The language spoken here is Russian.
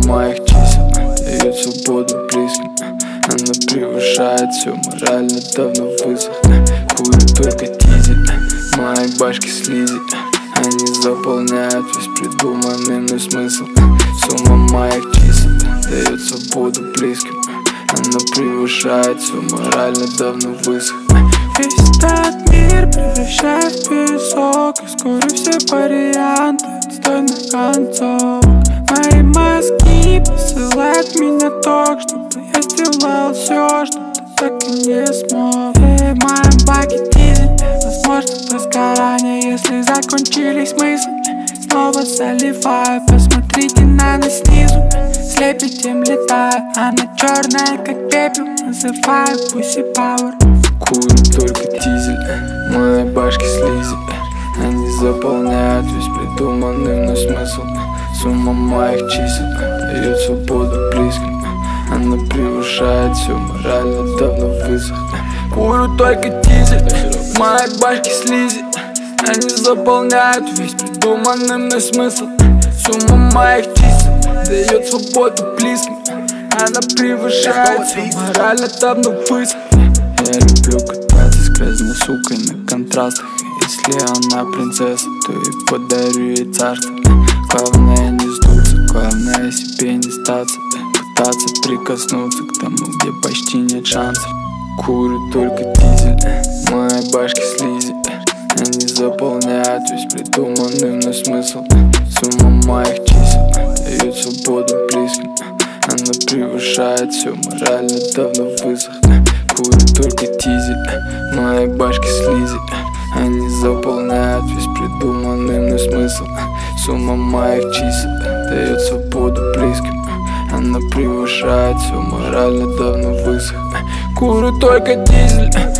моих чисел дает свободу близким. Она превышает все, морально давно высохла. Курю только дизель, мои башки слизи. Они заполняют весь придуманный мной смысл. Сумма моих чисел дает свободу близким. Она превышает все, морально давно высохла. Весь этот мир превращает в песок, и скоро все варианты отстойных концов. Мои мозги посылают меня ток, чтобы я сделал все, что ты так и не смог. В моем баке дизель, возможно возгорание, если закончились мысли. Снова заливаю, посмотрите на нас снизу. Слепит тем летаю, она черная как пепел, называю Pussy Power. Курю только дизель, мои башки слизи. Они заполняют весь придуманный мной смысл. Сумма моих чисел дает свободу близким. Она превышает все, морально давно высохла. Курю только дизель, мои башки слизи. Они заполняют весь придуманный мной смысл. Сумма моих чисел дает свободу близким. Она превышает все, морально давно высохла. Я люблю кататься с грязной сукой на контрастах. Если она принцесса, то и подарю ей царство. Главное не сдуться, главное себе не сдаться. Пытаться прикоснуться к тому, где почти нет шансов. Курю только дизель, мои башки слизи. Они заполняют весь придуманный мной смысл. Сумма моих чисел дает свободу близким. Она превышает все, морально давно высохла. Курю только дизель, мои башки слизи. Они заполняют весь придуманный мной смысл. Сумма моих чисел дает свободу близким. Она превышает все, морально давно высохла. Курю только дизель.